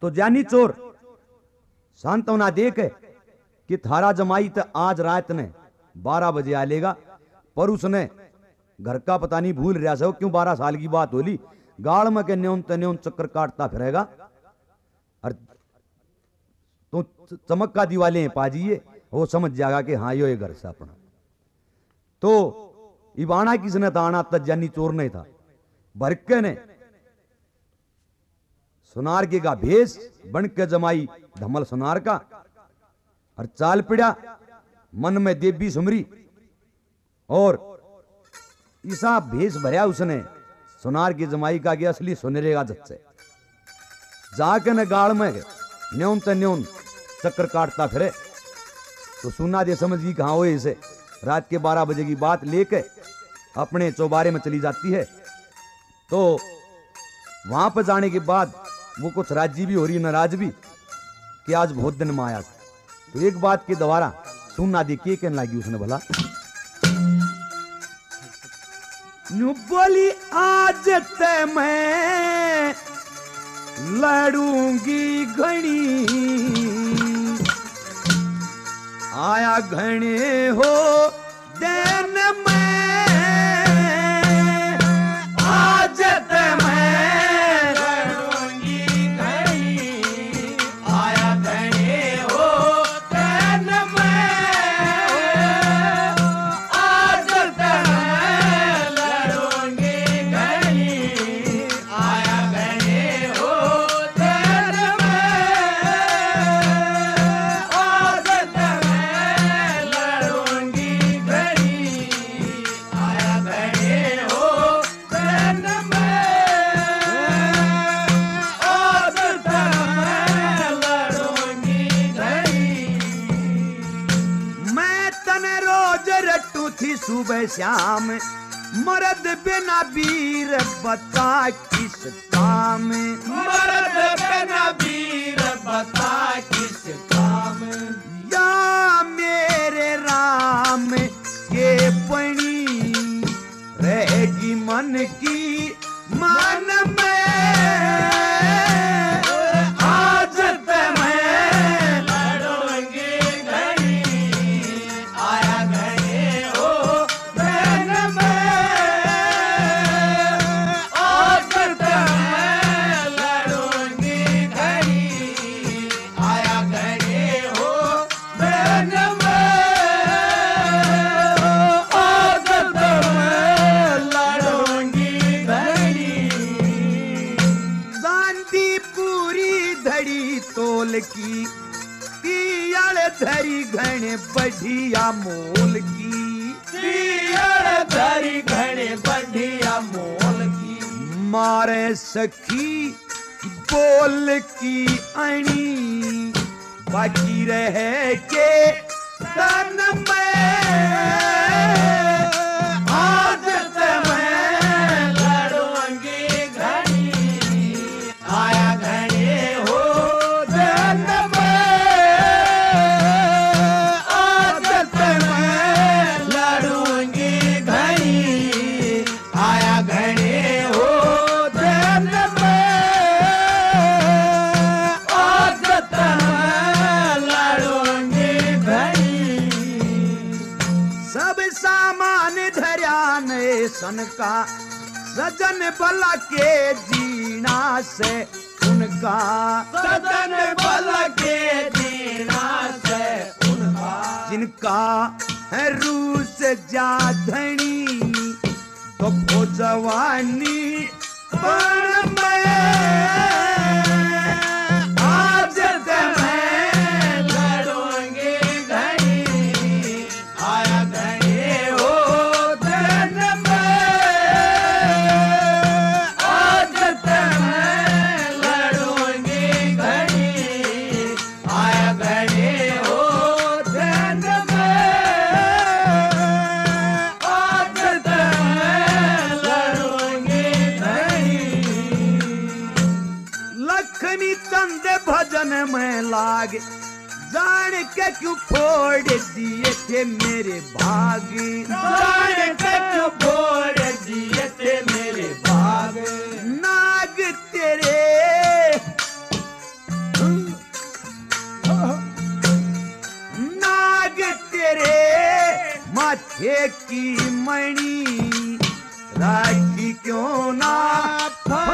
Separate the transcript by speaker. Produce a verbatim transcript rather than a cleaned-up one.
Speaker 1: तो जानी चोर सांत्वना देख कि थारा जमाई तो आज रात ने बारह बजे आ लेगा, पर उसने घर का पता नहीं भूल रहा सो क्यों बारह साल की बात होली गाड़ में के न्यून तन्यून चक्कर काटता फिरेगा और तो चमक का दिवाले पाजिए वो समझ जाएगा कि हाँ यो ये घर से अपना। तो इबाना किसने था आना तक जानी चोर नहीं था, भरके ने सुनार के का भेष बन के जमाई धमल सुनार का और चाल पिड़ा मन में देवी सुमरी और ईसा भेष भरया उसने सुनार की जमाई का कि असली सुनरेगा जत से जाके न गाड़ में न्यून ते न्यून चक्कर काटता फिरे। तो सुना दे समझ गई कहाँ हो इसे रात के बारह बजे की बात लेके अपने चौबारे में चली जाती है। तो वहां पर जाने के बाद वो कुछ राजी भी हो रही नाराज भी कि आज बहुत दिन में आया। तो एक बात के दोबारा सुनना दी के कहने लगी उसने भला न्यू बोली आज ते मैं लड़ूंगी घनी आया घने हो दिन में आज ते मैं लड़ूंगी घनी आया घने हो दिन में आज ते मैं लड़ूंगी घनी आया घने हो दिन में आज ते मैं लड़ूंगी घनी आया घने हो दिन में आज ते मैं लड़ूंगी घनी। मैं तने रोज रटू थी सुबह शाम मर्द बिना वीर बता किस काम मर्द बिना वीर बता किस काम या मेरे राम के पणी रहेगी मन की मन में आज ते मैं लड़ूंगी घनी आया घने हो दिन में आज ते मैं लड़ूंगी घनी आया घने हो दिन में आज ते मैं लड़ूंगी घनी। शांति पूरी धड़ी तोल की तियाल धरी घने बढ़िया मोल की तियाल धरी घने बढ़िया मोल की मारे सखी बोल की अणी बाकी रहे के तन में आज ते मैं लड़ूंगी घनी आया घने हो दिन में आज ते मैं लड़ूंगी घनी आया घने हो दिन में आज ते मैं लड़ूंगी घनी। सब सामान धर्यान सन का सजन भला के जीना से उनका सजन भला के जीना से उनका जिनका है रूस जाधनी तो खो जवानी बन में आज ते मैं लड़ूंगी घनी आया घने हो दिन में आज ते मैं लड़ूंगी घनी आया घने हो दिन में आज ते मैं लड़ूंगी घनी। लखनी चंद भजन में लाग जान के क्यों फोड़ दिए थे मेरे भाग जान के क्यों फोड़ दिए थे मेरे भाग नाग तेरे एक की मणि राखी क्यों ना